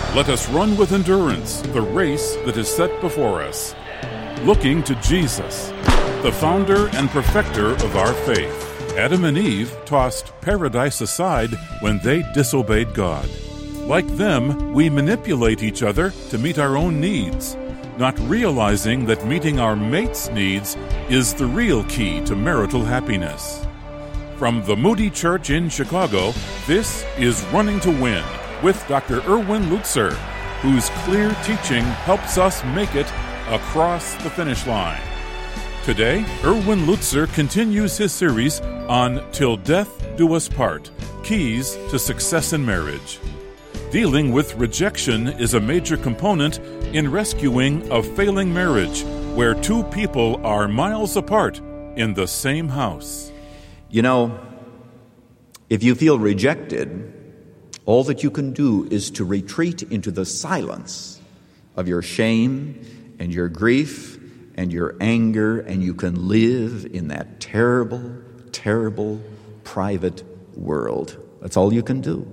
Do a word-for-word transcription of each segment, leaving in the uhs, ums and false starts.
Let us run with endurance the race that is set before us, looking to Jesus, the founder and perfecter of our faith. Adam and Eve tossed paradise aside when they disobeyed God. Like them, we manipulate each other to meet our own needs, not realizing that meeting our mate's needs is the real key to marital happiness. From the Moody Church in Chicago, this is Running to Win with Doctor Erwin Lutzer, whose clear teaching helps us make it across the finish line. Today, Erwin Lutzer continues his series on Till Death Do Us Part, Keys to Success in Marriage. Dealing with rejection is a major component in rescuing a failing marriage where two people are miles apart in the same house. You know, if you feel rejected, all that you can do is to retreat into the silence of your shame and your grief and your anger, and you can live in that terrible, terrible, private world. That's all you can do.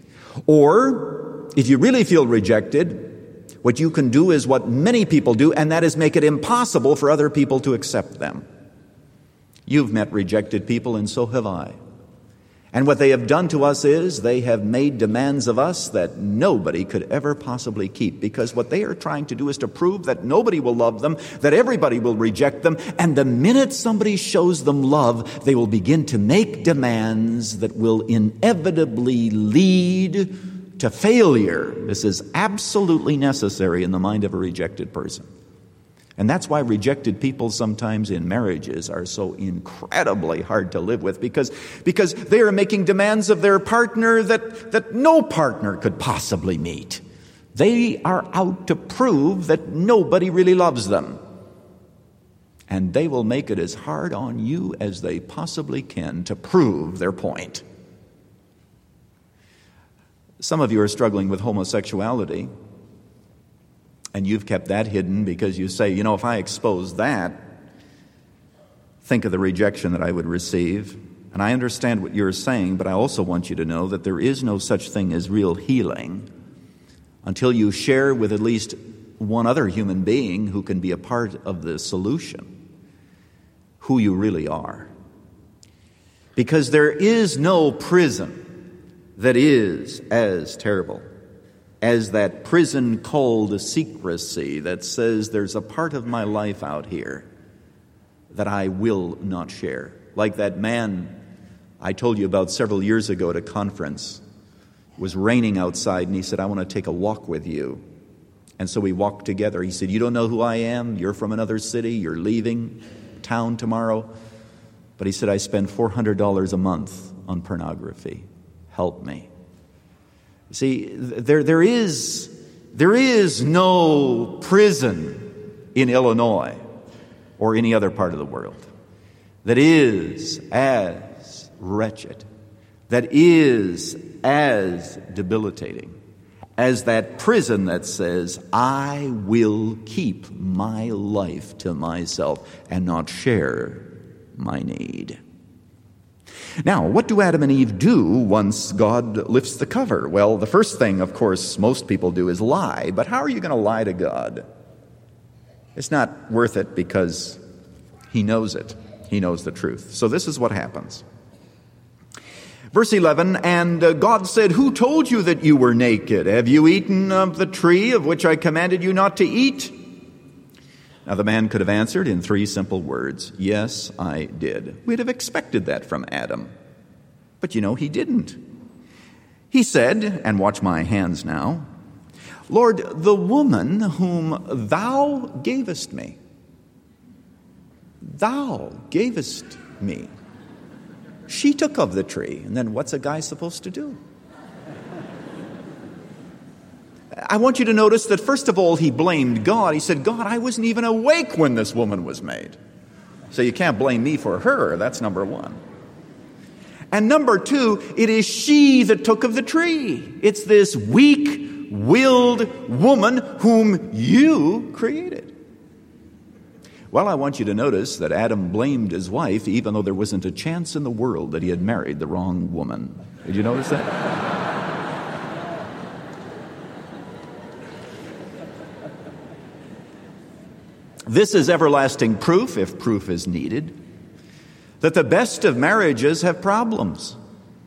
Or, if you really feel rejected, what you can do is what many people do, and that is make it impossible for other people to accept them. You've met rejected people, and so have I. And what they have done to us is they have made demands of us that nobody could ever possibly keep, because what they are trying to do is to prove that nobody will love them, that everybody will reject them, and the minute somebody shows them love, they will begin to make demands that will inevitably lead to failure. This is absolutely necessary in the mind of a rejected person. And that's why rejected people sometimes in marriages are so incredibly hard to live with, because, because they are making demands of their partner that, that no partner could possibly meet. They are out to prove that nobody really loves them. And they will make it as hard on you as they possibly can to prove their point. Some of you are struggling with homosexuality, and you've kept that hidden because you say, you know, if I expose that, think of the rejection that I would receive. And I understand what you're saying, but I also want you to know that there is no such thing as real healing until you share with at least one other human being who can be a part of the solution who you really are. Because there is no prison that is as terrible as that prison called secrecy that says there's a part of my life out here that I will not share. Like that man I told you about several years ago at a conference. It was raining outside, and he said, I want to take a walk with you. And so we walked together. He said, you don't know who I am? You're from another city. You're leaving town tomorrow. But he said, I spend four hundred dollars a month on pornography. Help me. See, there, there is, there is no prison in Illinois or any other part of the world that is as wretched, that is as debilitating as that prison that says, I will keep my life to myself and not share my need. Now, what do Adam and Eve do once God lifts the cover? Well, the first thing, of course, most people do is lie. But how are you going to lie to God? It's not worth it because He knows it. He knows the truth. So this is what happens. Verse eleven, and uh, God said, who told you that you were naked? Have you eaten of the tree of which I commanded you not to eat? Now, the man could have answered in three simple words, yes, I did. We'd have expected that from Adam. But you know, he didn't. He said, and watch my hands now, Lord, the woman whom thou gavest me, thou gavest me, she took of the tree. And then what's a guy supposed to do? I want you to notice that first of all, he blamed God. He said, God, I wasn't even awake when this woman was made. So you can't blame me for her. That's number one. And number two, it is she that took of the tree. It's this weak-willed woman whom you created. Well, I want you to notice that Adam blamed his wife even though there wasn't a chance in the world that he had married the wrong woman. Did you notice that? This is everlasting proof, if proof is needed, that the best of marriages have problems.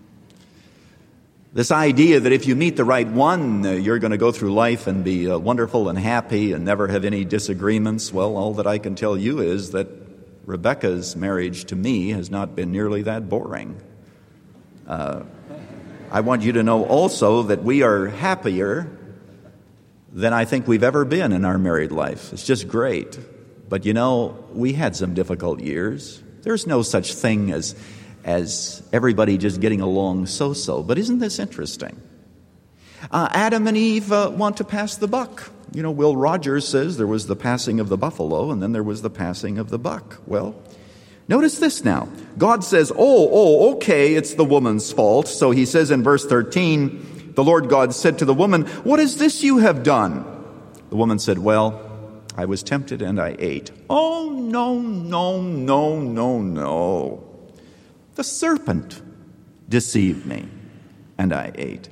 This idea that if you meet the right one, uh, you're going to go through life and be uh, wonderful and happy and never have any disagreements, well, all that I can tell you is that Rebecca's marriage to me has not been nearly that boring. Uh, I want you to know also that we are happier than I think we've ever been in our married life. It's just great. But you know, we had some difficult years. There's no such thing as as everybody just getting along so-so. But isn't this interesting? Uh, Adam and Eve uh, want to pass the buck. You know, Will Rogers says there was the passing of the buffalo and then there was the passing of the buck. Well, notice this now. God says, oh, oh, okay, it's the woman's fault. So he says in verse thirteen, the Lord God said to the woman, what is this you have done? The woman said, well, I was tempted and I ate. Oh, no, no, no, no, no. The serpent deceived me, and I ate.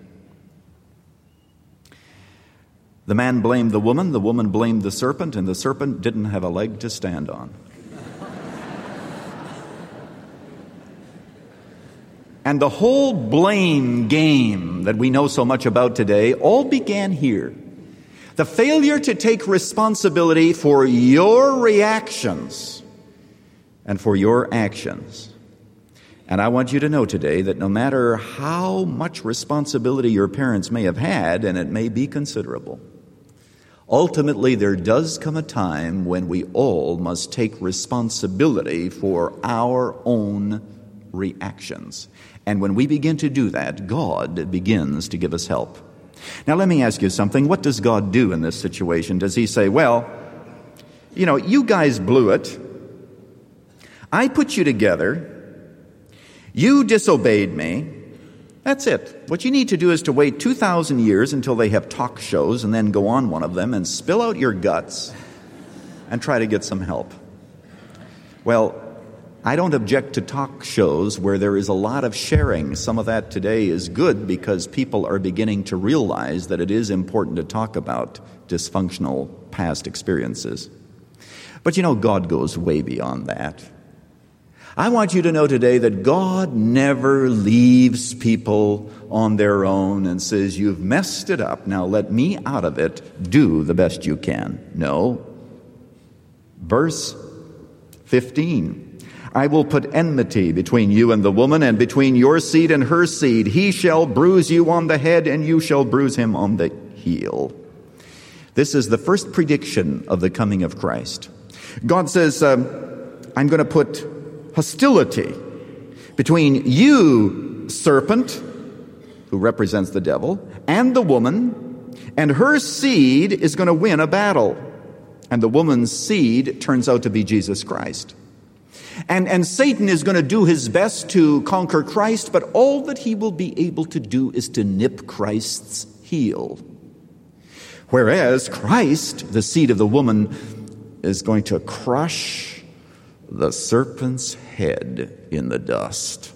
The man blamed the woman, the woman blamed the serpent, and the serpent didn't have a leg to stand on. And the whole blame game that we know so much about today all began here. The failure to take responsibility for your reactions and for your actions. And I want you to know today that no matter how much responsibility your parents may have had, and it may be considerable, ultimately there does come a time when we all must take responsibility for our own reactions. And when we begin to do that, God begins to give us help. Now let me ask you something. What does God do in this situation? Does he say, well, you know, you guys blew it. I put you together. You disobeyed me. That's it. What you need to do is to wait two thousand years until they have talk shows and then go on one of them and spill out your guts and try to get some help. Well, I don't object to talk shows where there is a lot of sharing. Some of that today is good because people are beginning to realize that it is important to talk about dysfunctional past experiences. But you know, God goes way beyond that. I want you to know today that God never leaves people on their own and says, you've messed it up, now let me out of it, do the best you can. No. Verse fifteen, I will put enmity between you and the woman, and between your seed and her seed. He shall bruise you on the head, and you shall bruise him on the heel. This is the first prediction of the coming of Christ. God says, um, I'm going to put hostility between you, serpent, who represents the devil, and the woman, and her seed is going to win a battle. And the woman's seed turns out to be Jesus Christ. And, and Satan is going to do his best to conquer Christ, but all that he will be able to do is to nip Christ's heel. Whereas Christ, the seed of the woman, is going to crush the serpent's head in the dust.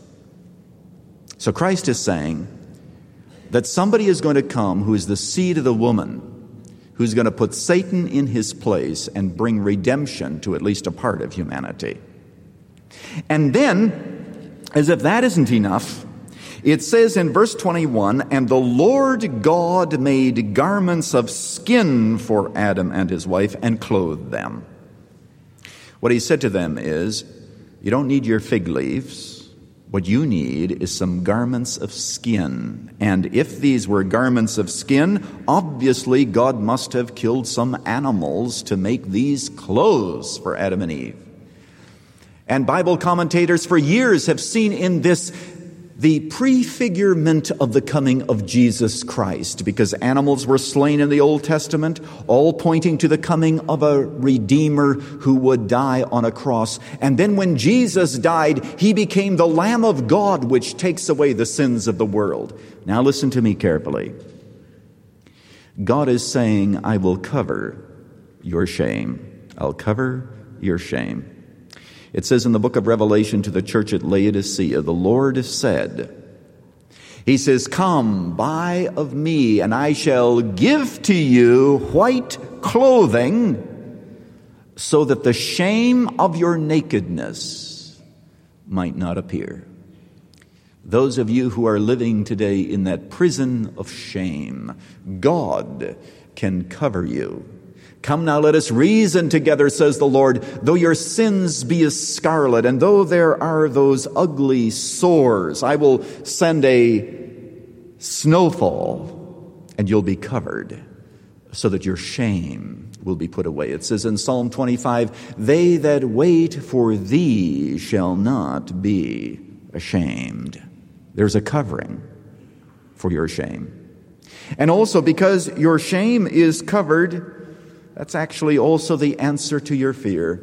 So Christ is saying that somebody is going to come who is the seed of the woman, who's going to put Satan in his place and bring redemption to at least a part of humanity. And then, as if that isn't enough, it says in verse twenty-one, and the Lord God made garments of skin for Adam and his wife and clothed them. What he said to them is, you don't need your fig leaves. What you need is some garments of skin. And if these were garments of skin, obviously God must have killed some animals to make these clothes for Adam and Eve. And Bible commentators for years have seen in this the prefigurement of the coming of Jesus Christ, because animals were slain in the Old Testament, all pointing to the coming of a Redeemer who would die on a cross. And then when Jesus died, he became the Lamb of God, which takes away the sins of the world. Now listen to me carefully. God is saying, I will cover your shame. I'll cover your shame. It says in the book of Revelation to the church at Laodicea, the Lord said, he says, come, buy of me, and I shall give to you white clothing, so that the shame of your nakedness might not appear. Those of you who are living today in that prison of shame, God can cover you. Come now, let us reason together, says the Lord. Though your sins be as scarlet, and though there are those ugly sores, I will send a snowfall, and you'll be covered, so that your shame will be put away. It says in Psalm twenty-five, they that wait for thee shall not be ashamed. There's a covering for your shame. And also, because your shame is covered, that's actually also the answer to your fear.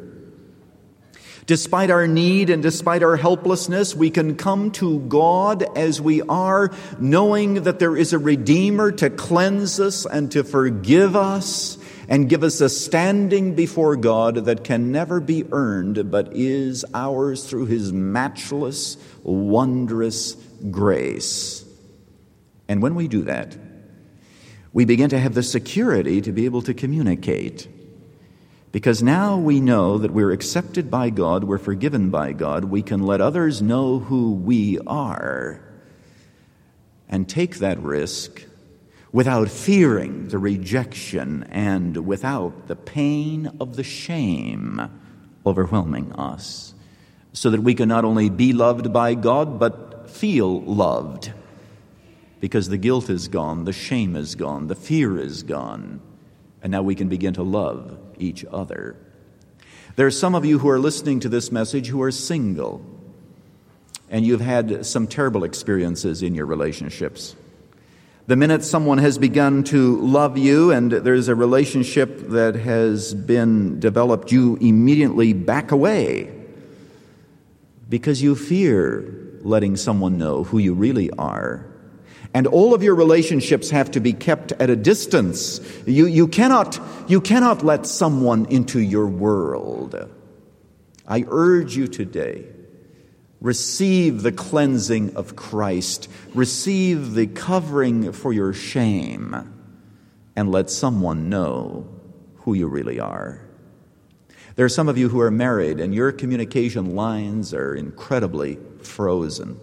Despite our need and despite our helplessness, we can come to God as we are, knowing that there is a Redeemer to cleanse us and to forgive us and give us a standing before God that can never be earned, but is ours through His matchless, wondrous grace. And when we do that, we begin to have the security to be able to communicate. Because now we know that we're accepted by God, we're forgiven by God, we can let others know who we are and take that risk without fearing the rejection and without the pain of the shame overwhelming us, so that we can not only be loved by God, but feel loved. Because the guilt is gone, the shame is gone, the fear is gone, and now we can begin to love each other. There are some of you who are listening to this message who are single, and you've had some terrible experiences in your relationships. The minute someone has begun to love you and there's a relationship that has been developed, you immediately back away because you fear letting someone know who you really are. And all of your relationships have to be kept at a distance. You, you cannot, you cannot let someone into your world. I urge you today, receive the cleansing of Christ. Receive the covering for your shame. And let someone know who you really are. There are some of you who are married and your communication lines are incredibly frozen.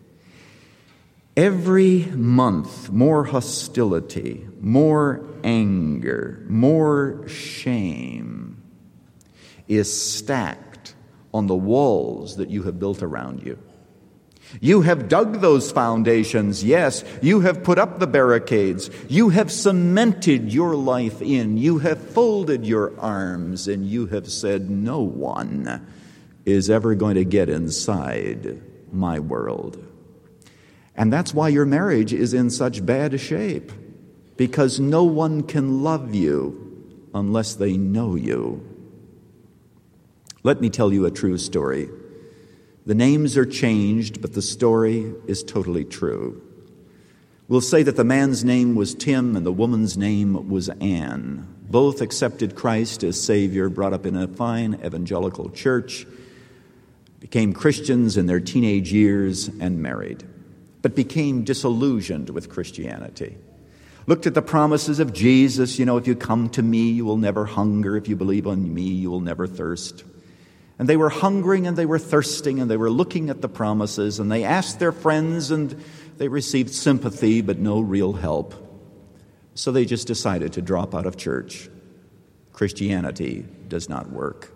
Every month, more hostility, more anger, more shame is stacked on the walls that you have built around you. You have dug those foundations, yes. You have put up the barricades. You have cemented your life in. You have folded your arms, and you have said, no one is ever going to get inside my world. And that's why your marriage is in such bad shape, because no one can love you unless they know you. Let me tell you a true story. The names are changed, but the story is totally true. We'll say that the man's name was Tim and the woman's name was Anne. Both accepted Christ as Savior, brought up in a fine evangelical church, became Christians in their teenage years and married, but became disillusioned with Christianity. Looked at the promises of Jesus, you know, if you come to me, you will never hunger. If you believe on me, you will never thirst. And they were hungering and they were thirsting and they were looking at the promises and they asked their friends and they received sympathy but no real help. So they just decided to drop out of church. Christianity does not work.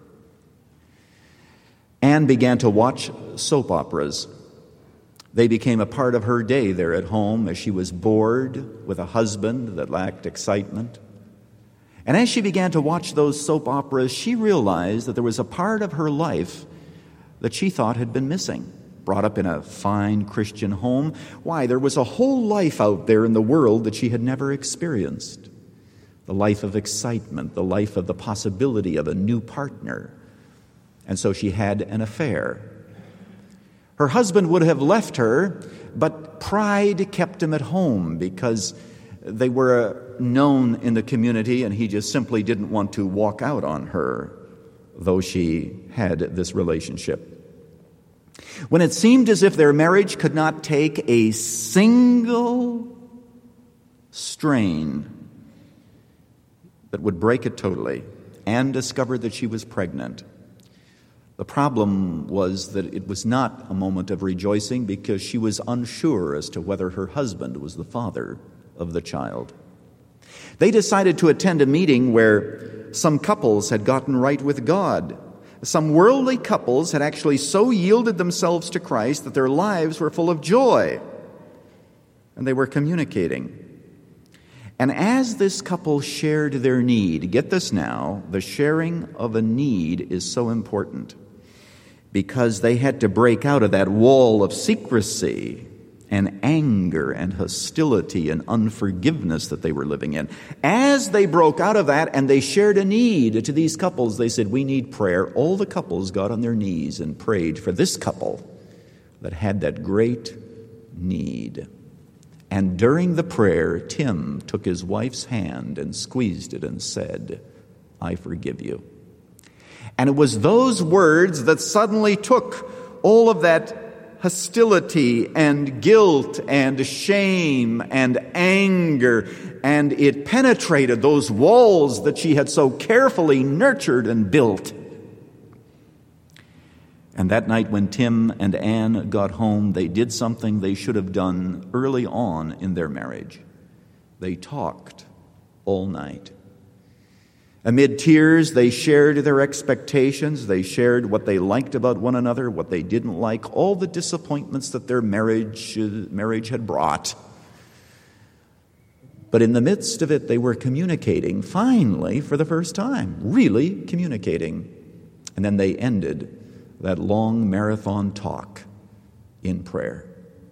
Anne began to watch soap operas. They became a part of her day there at home as she was bored with a husband that lacked excitement. And as she began to watch those soap operas, she realized that there was a part of her life that she thought had been missing. Brought up in a fine Christian home, why, there was a whole life out there in the world that she had never experienced. The life of excitement, the life of the possibility of a new partner. And so she had an affair. Her husband would have left her, but pride kept him at home because they were known in the community and he just simply didn't want to walk out on her, though she had this relationship. When it seemed as if their marriage could not take a single strain that would break it totally, and discovered that she was pregnant. The problem was that it was not a moment of rejoicing because she was unsure as to whether her husband was the father of the child. They decided to attend a meeting where some couples had gotten right with God. Some worldly couples had actually so yielded themselves to Christ that their lives were full of joy, and they were communicating. And as this couple shared their need, get this now, the sharing of a need is so important because they had to break out of that wall of secrecy and anger and hostility and unforgiveness that they were living in. As they broke out of that and they shared a need to these couples, they said, we need prayer. All the couples got on their knees and prayed for this couple that had that great need. And during the prayer, Tim took his wife's hand and squeezed it and said, I forgive you. And it was those words that suddenly took all of that hostility and guilt and shame and anger, and it penetrated those walls that she had so carefully nurtured and built. And that night when Tim and Ann got home, they did something they should have done early on in their marriage. They talked all night. Amid tears, they shared their expectations. They shared what they liked about one another, what they didn't like, all the disappointments that their marriage, uh, marriage had brought. But in the midst of it, they were communicating, finally, for the first time, really communicating. And then they ended that long marathon talk in prayer.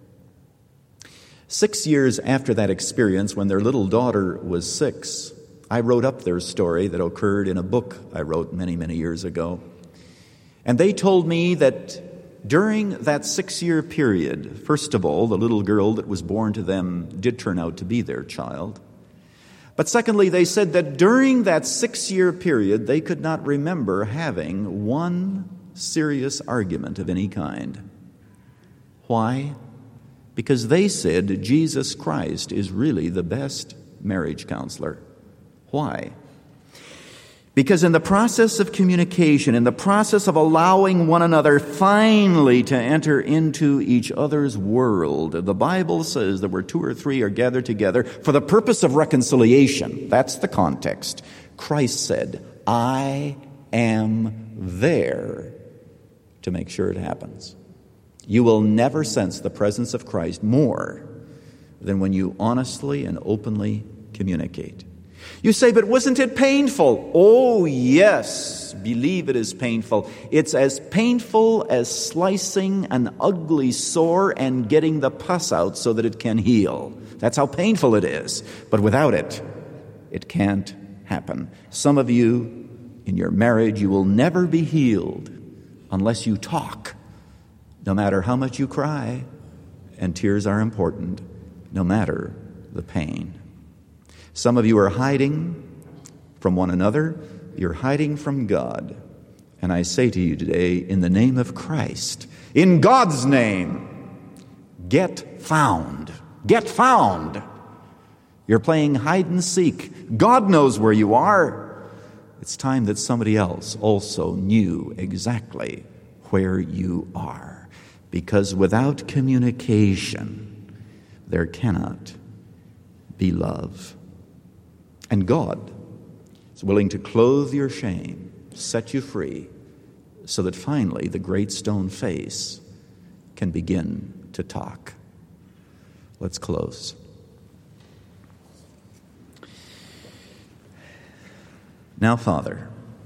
Six years after that experience, when their little daughter was six, I wrote up their story that occurred in a book I wrote many, many years ago. And they told me that during that six-year period, first of all, the little girl that was born to them did turn out to be their child. But secondly, they said that during that six-year period, they could not remember having one serious argument of any kind. Why? Because they said Jesus Christ is really the best marriage counselor. Why? Because in the process of communication, in the process of allowing one another finally to enter into each other's world, the Bible says that where two or three are gathered together for the purpose of reconciliation, that's the context. Christ said, I am there to make sure it happens. You will never sense the presence of Christ more than when you honestly and openly communicate. You say, but wasn't it painful? Oh, yes, believe it is painful. It's as painful as slicing an ugly sore and getting the pus out so that it can heal. That's how painful it is. But without it, it can't happen. Some of you, in your marriage, you will never be healed unless you talk, no matter how much you cry. And tears are important, no matter the pain. Some of you are hiding from one another. You're hiding from God. And I say to you today, in the name of Christ, in God's name, get found. Get found. You're playing hide and seek. God knows where you are. It's time that somebody else also knew exactly where you are. Because without communication, there cannot be love. And God is willing to clothe your shame, set you free, so that finally the great stone face can begin to talk. Let's close. Now, Father,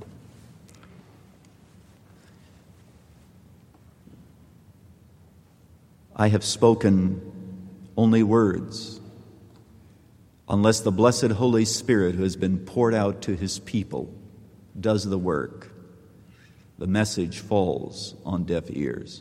I have spoken only words, unless the blessed Holy Spirit who has been poured out to his people does the work. The message falls on deaf ears.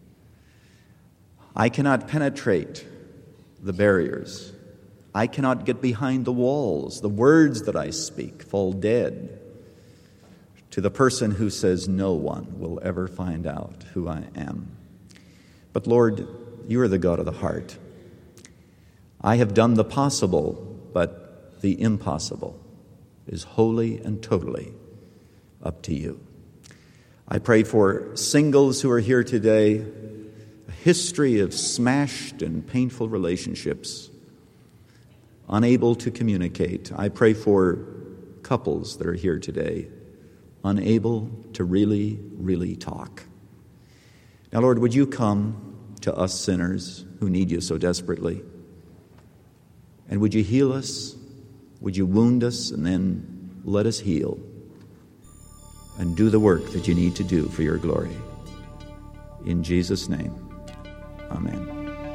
I cannot penetrate the barriers. I cannot get behind the walls. The words that I speak fall dead to the person who says no one will ever find out who I am. But Lord, you are the God of the heart. I have done the possible, but the impossible is wholly and totally up to you. I pray for singles who are here today, a history of smashed and painful relationships, unable to communicate. I pray for couples that are here today, unable to really, really talk. Now, Lord, would you come to us sinners who need you so desperately? And would you heal us? Would you wound us and then let us heal and do the work that you need to do for your glory? In Jesus' name, amen.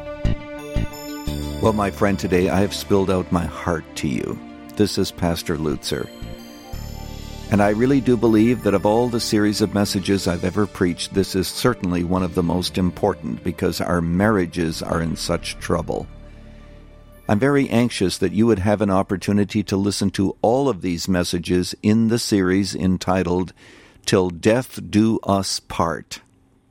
Well, my friend, today I have spilled out my heart to you. This is Pastor Lutzer. And I really do believe that of all the series of messages I've ever preached, this is certainly one of the most important because our marriages are in such trouble. I'm very anxious that you would have an opportunity to listen to all of these messages in the series entitled, Till Death Do Us Part.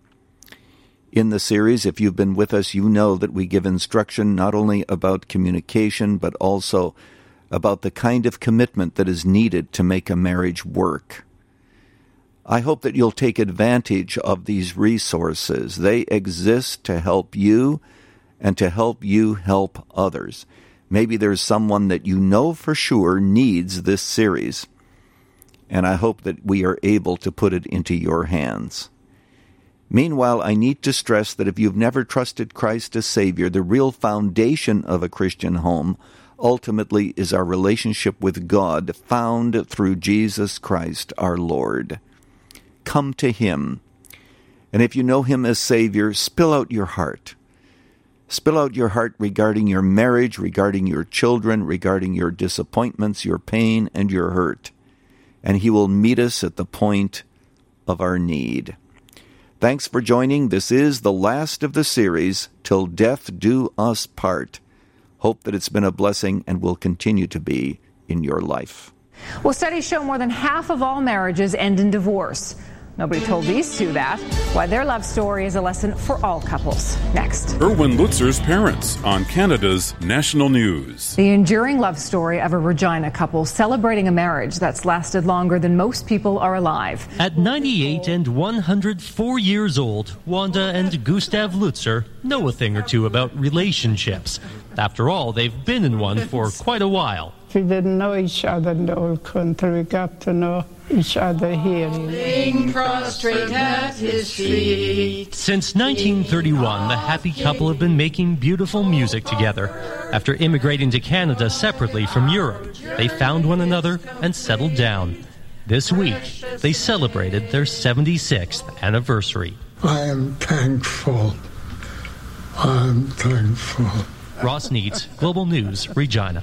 In the series, if you've been with us, you know that we give instruction not only about communication, but also about the kind of commitment that is needed to make a marriage work. I hope that you'll take advantage of these resources. They exist to help you and to help you help others. Maybe there's someone that you know for sure needs this series, and I hope that we are able to put it into your hands. Meanwhile, I need to stress that if you've never trusted Christ as Savior, the real foundation of a Christian home ultimately is our relationship with God found through Jesus Christ our Lord. Come to Him. And if you know Him as Savior, spill out your heart. Spill out your heart regarding your marriage, regarding your children, regarding your disappointments, your pain, and your hurt. And He will meet us at the point of our need. Thanks for joining. This is the last of the series, Till Death Do Us Part. Hope that it's been a blessing and will continue to be in your life. Well, studies show more than half of all marriages end in divorce. Nobody told these two that. Why their love story is a lesson for all couples. Next. Erwin Lutzer's Parents on Canada's National News. The enduring love story of a Regina couple celebrating a marriage that's lasted longer than most people are alive. At ninety-eight and one hundred four years old, Wanda and Gustav Lutzer know a thing or two about relationships. After all, they've been in one for quite a while. We didn't know each other in the old country. We got to know each other here. Laying prostrate at his feet. Since nineteen thirty-one, the happy couple have been making beautiful music together. After immigrating to Canada separately from Europe, they found one another and settled down. This week, they celebrated their seventy-sixth anniversary. I am thankful. I am thankful. Ross Needs, Global News, Regina.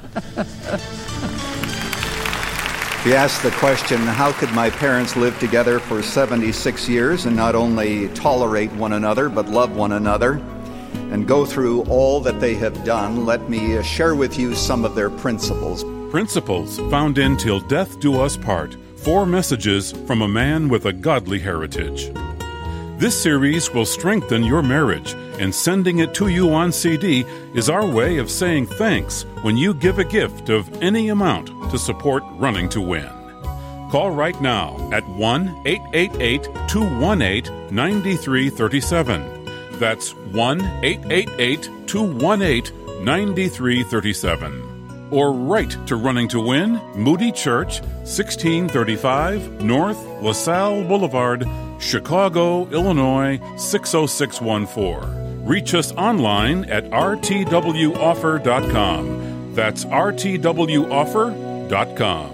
We asked the question, how could my parents live together for seventy-six years and not only tolerate one another, but love one another and go through all that they have done? Let me share with you some of their principles. Principles found in Till Death Do Us Part, four messages from a man with a godly heritage. This series will strengthen your marriage, and sending it to you on C D is our way of saying thanks when you give a gift of any amount to support Running to Win. Call right now at one eight eight eight, two one eight, nine three three seven. That's one eight eight eight, two one eight, nine three three seven. Or write to Running to Win, Moody Church, sixteen thirty-five North LaSalle Boulevard, Chicago, Illinois, six oh six one four. Reach us online at r t w offer dot com. That's r t w offer dot com.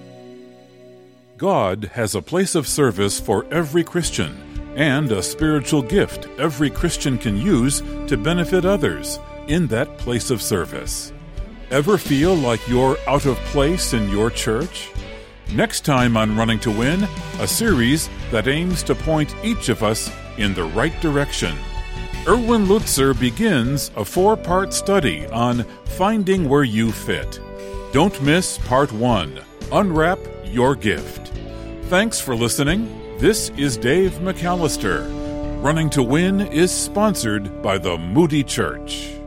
God has a place of service for every Christian and a spiritual gift every Christian can use to benefit others in that place of service. Ever feel like you're out of place in your church? Next time on Running to Win, a series that aims to point each of us in the right direction. Erwin Lutzer begins a four-part study on finding where you fit. Don't miss Part one, Unwrap Your Gift. Thanks for listening. This is Dave McAllister. Running to Win is sponsored by the Moody Church.